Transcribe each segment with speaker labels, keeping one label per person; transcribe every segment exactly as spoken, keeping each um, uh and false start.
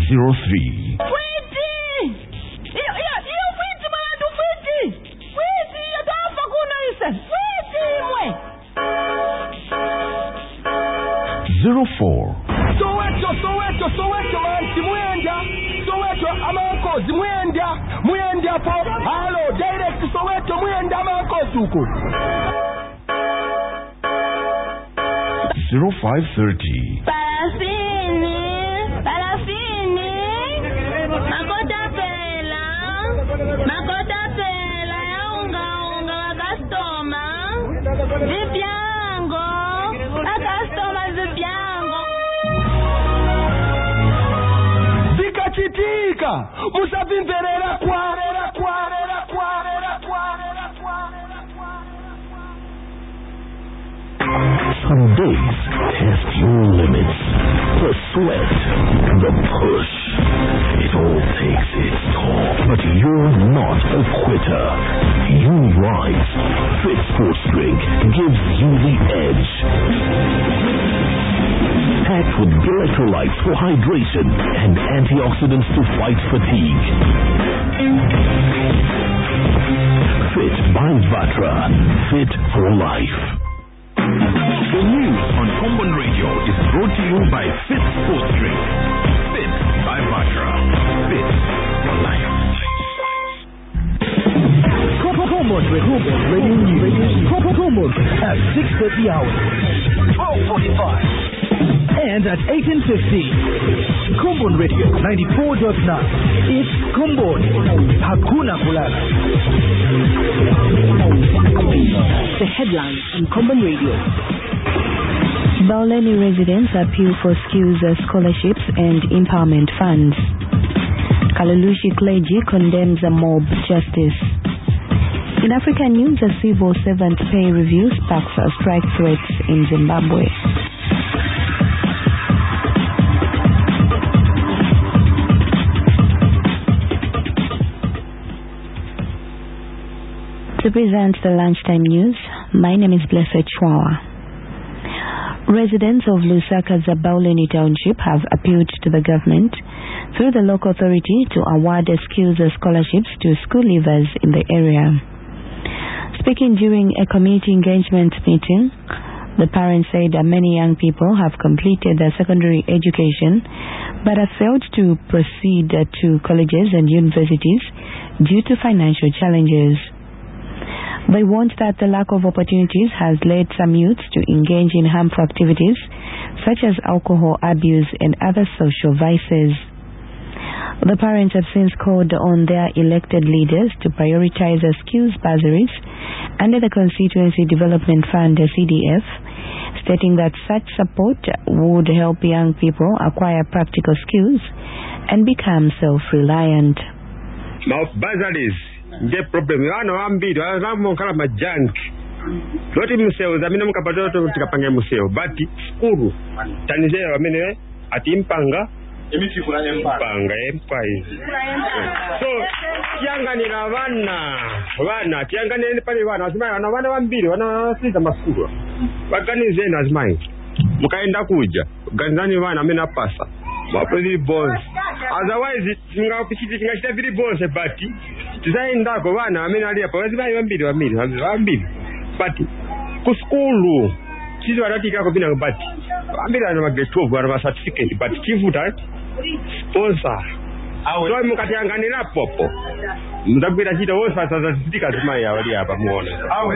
Speaker 1: zero three. Zero four.
Speaker 2: Soweto, Soweto, Soweto, man, Simuenda, Soweto, Amanko, Simuenda, Muenda, po, hello, direct to Soweto, Muenda, Amanko, Suku.
Speaker 1: Zero five thirty.
Speaker 3: Parafini, Parafini, Makota Pela, Makota Pela, Unga, Unga, Gastoma, Vipiango, Gastoma, Vipiango.
Speaker 2: Zika Chitika, Musafin Pereira, Quarera, Quarera, Quarera, Quarera, Quarera,
Speaker 1: Some days test your limits. The sweat, the push, it all takes its toll. But you're not a quitter. You rise. Fit Sports Drink gives you the edge. Packed with electrolytes for hydration and antioxidants to fight fatigue. Fit by Vatra. Fit for life. The news on Common Radio is brought to you by Fit Sports Drink. Fit by Vatra. Fit for life.
Speaker 4: Common Radio News. Common at six thirty hours. twelve forty-five. And at eighteen fifty. Common Radio ninety-four point nine. It's Common. Hakuna Kulala. The headlines on Common Radio.
Speaker 5: Bauleni residents appeal for skills scholarships and empowerment funds. Kalulushi clergy condemns a mob justice. In African news, a civil servant pay review sparks strike threats in Zimbabwe. To present the lunchtime news, my name is Blessed Chwawa. Residents of Lusaka's Bauleni Township have appealed to the government through the local authority to award skills scholarships to school leavers in the area. Speaking during a community engagement meeting, the parents said that many young people have completed their secondary education but have failed to proceed to colleges and universities due to financial challenges. They warned that the lack of opportunities has led some youths to engage in harmful activities such as alcohol abuse and other social vices. The parents have since called on their elected leaders to prioritize the skills bursaries under the Constituency Development Fund C D F, stating that such support would help young people acquire practical skills and become self-reliant.
Speaker 6: Now, bursaries. The problem wana wambiri wanamu kala majunk loti museo zamina mukapatoto tikapange museo but skuru tanizera wamene ati impanga emiti kuna empanga empai so tianganira vana vana tianganira pale vana azimai wana vana wambiri wana sita maskuru waganize na azimai mukaenda kuja ganzani vana amene apasa mapeli boss otherwise tingapichiti tingachita vili boss but tizaendako vana amene ali apa wazimai vambiri vambiri vambiri but ku skulu chizo wanatikako bina but vambiri ana magrade twelve wana ma certificate but chifuta sponsor so mukatianganira popo mudagwira chita wose sasa sitika zimai awali apa muone.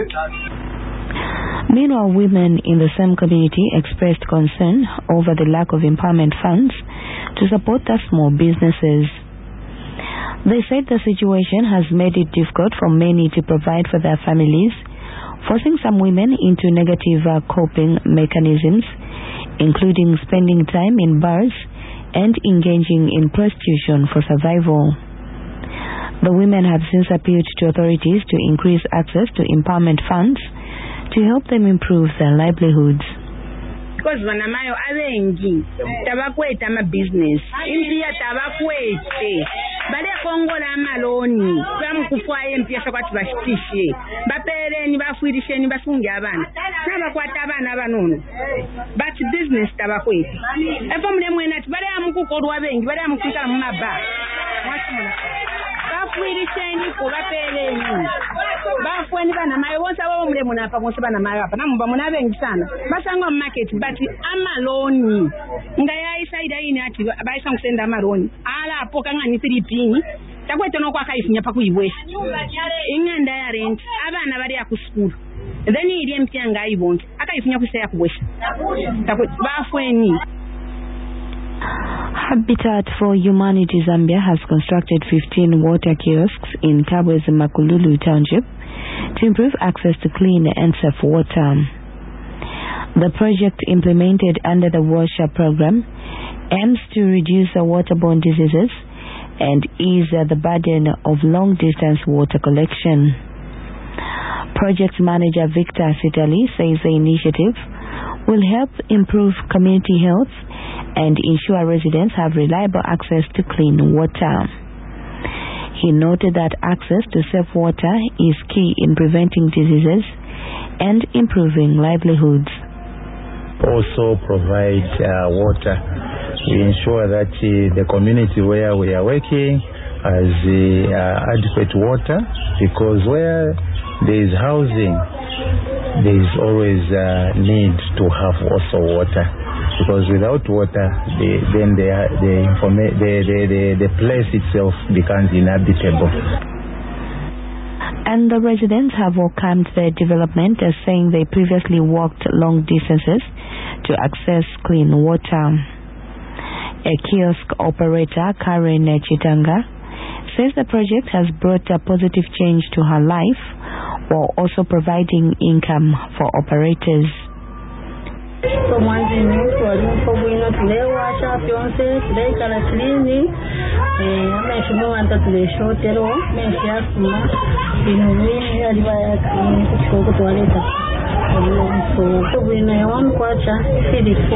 Speaker 5: Meanwhile, women in the same community expressed concern over the lack of empowerment funds to support their small businesses. They said the situation has made it difficult for many to provide for their families, forcing some women into negative uh, coping mechanisms, including spending time in bars and engaging in prostitution for survival. The women have since appealed to authorities to increase access to empowerment funds to help them improve their livelihoods.
Speaker 7: Because vanamayo avengi tabakweta ama business india tabakwete bale kongola amaloni bamukufwaye mpyesa kwati bashikishe bapereni bafuirisheni bafunge abana nabakwata abana banono but business tabakwete efo mule mwena ati bale amukukolwa bengi bale amukika mu maba mwachimula bafuirisheni ko bapereni bafweni bana mayo bonsa babo mule muna pa bonsa bana mayo apa namumba muna bengi sana basanga mu market but amaloni ngaya isaida ini ati baisa kusenda amaloni ala apo kangani Philippine takwete no kwa kaifunya pa kuyiwesa inganda ya rent abana bali ya ku school then ili mpyanga ayibonke akaifunya kusaya kuwesa takwete bafweni.
Speaker 5: Habitat for Humanity Zambia has constructed fifteen water kiosks in Kabwe's Makululu Township to improve access to clean and safe water. The project, implemented under the WASHA program, aims to reduce the waterborne diseases and ease the burden of long-distance water collection. Project manager Victor Sitali says the initiative will help improve community health and ensure residents have reliable access to clean water. He noted that access to safe water is key in preventing diseases and improving livelihoods.
Speaker 8: Also provide uh, water. We ensure that uh, the community where we are working has uh, adequate water, because where there is housing, there is always a need to have also water. Because without water, the, then the the, informa- the, the, the the place itself becomes inhabitable.
Speaker 5: And the residents have welcomed the development, as saying they previously walked long distances to access clean water. A kiosk operator, Karen Chitanga, says the project has brought a positive change to her life while also providing income for operators.
Speaker 9: So mwanzini walipo bwino tulewacha pyonse tuleikala kilini eh ameshumu anta tuleshotero meshyasuma bino bini alibaya kuchoko twaleta so bwino yawan kwacha sidifu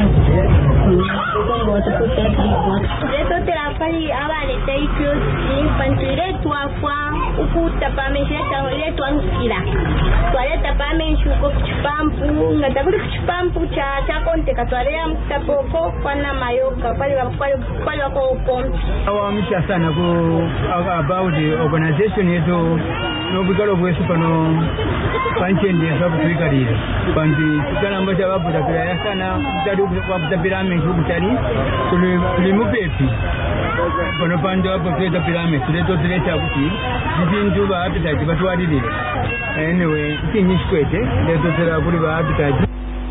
Speaker 9: ngo wataputa kwa
Speaker 3: Leto terapali abale teikyo ni pantire tuafwa ukuta pamesheta leto ankila twaleta pameshuko kuchipampu ngatakuri kuchipampu cha cha konte katwalea mtapoko kwana mayoka pale pale pale wako pompi
Speaker 10: awamisha sana ku about the organization yetu no bigalo bwesu pano panchende sababu tuikalira pandi kana mbacha babu tapira sana tadu kwa tapirame kubutari tuli tulimupepi pano pando hapo tueta pirame tuleto tuleta kuti ndindu ba appetite batwadire anyway tinishkwete leto tera kuli ba appetite.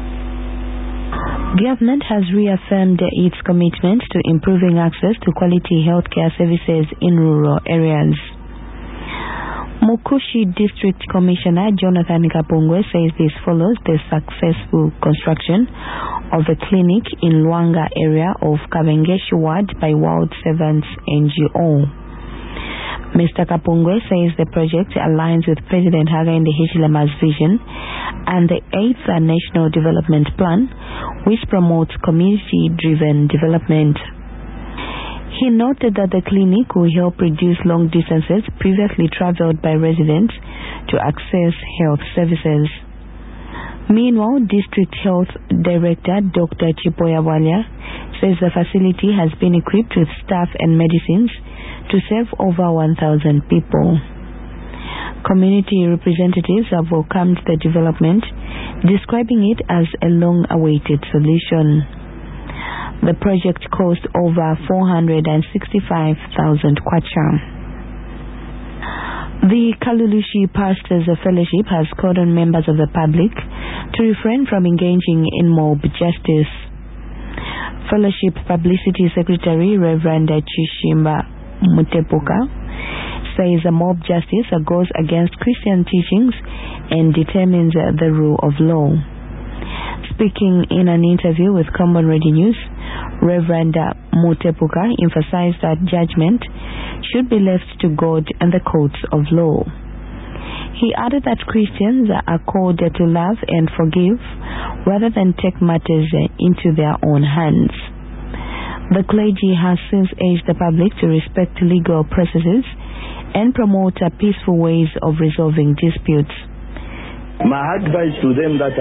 Speaker 5: Government has reaffirmed its commitment to improving access to quality healthcare services in rural areas. Mukushi District Commissioner Jonathan Kapungwe says this follows the successful construction of a clinic in Luanga area of Kabengeshi Ward by World Servants N G O. Mister Kapungwe says the project aligns with President Hakainde Hichilema's vision and the eighth National Development Plan, which promotes community-driven development. He noted that the clinic will help reduce long distances previously traveled by residents to access health services. Meanwhile, District Health Director Doctor Chipoya Walia says the facility has been equipped with staff and medicines to serve over one thousand people. Community representatives have welcomed the development, describing it as a long-awaited solution. The project cost over four hundred sixty-five thousand kwacha. The Kalulushi Pastors Fellowship has called on members of the public to refrain from engaging in mob justice. Fellowship Publicity Secretary Reverend Chishimba Mutepuka says a mob justice goes against Christian teachings and determines the rule of law. Speaking in an interview with Common Radio News, Reverend Mutepuka emphasized that judgment should be left to God and the courts of law. He added that Christians are called to love and forgive rather than take matters into their own hands. The clergy has since urged the public to respect legal processes and promote peaceful ways of resolving disputes.
Speaker 11: My advice to them that